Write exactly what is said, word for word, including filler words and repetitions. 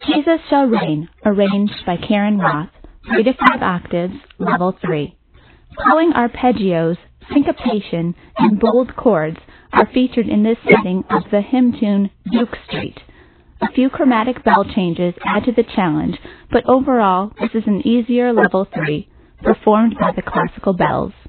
Jesus Shall Reign, arranged by Karen Roth, three to five octaves, level three. Flowing arpeggios, syncopation, and bold chords are featured in this setting of the hymn tune Duke Street. A few chromatic bell changes add to the challenge, but overall this is an easier level three, performed by the classical bells.